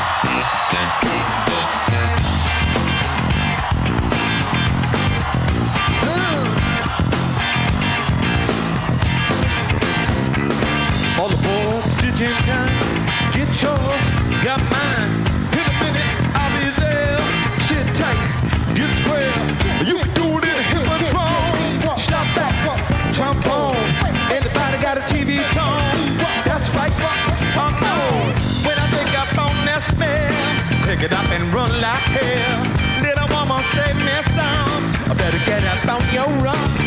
All the boys, get in time, get yours, got mine. In a minute, I'll be there. Sit tight, get square. You can do it in a hippodrome. Stop back, jump on. Anybody got a TV tone? That's right, I'm on. When I pick up on that smell, pick it up and run like hell. Little mama say me some, I better get up on your run.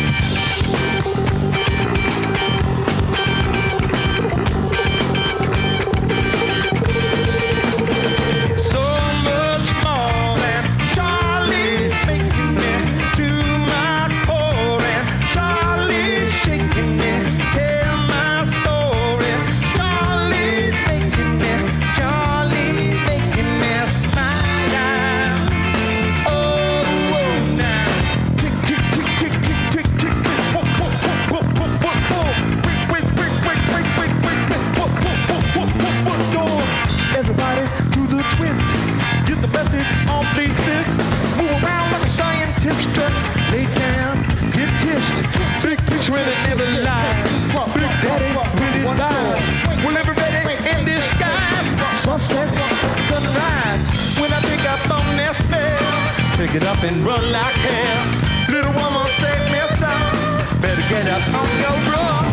Lay down, get kissed. Big picture and it never lies. Big daddy really dies. Well, everybody in disguise. Sunset, sunrise. When I pick up on that smell, pick it up and run like hell. Little woman say me some, better get up on your run.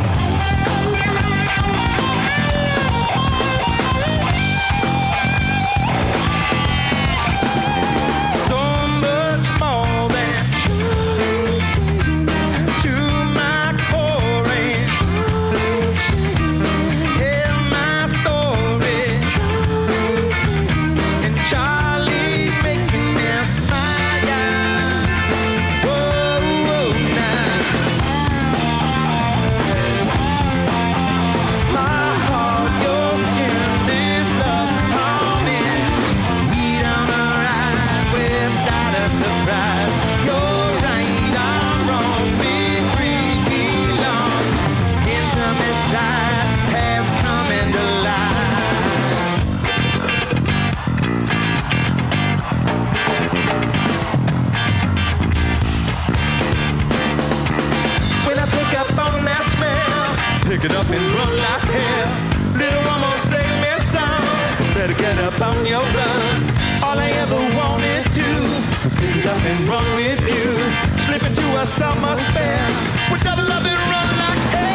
Pick it up and run like hell. Little woman say me some, better get up on your run. All I ever wanted to was pick it up and run with you. Slip into a summer spell. We gotta love it, run like hell.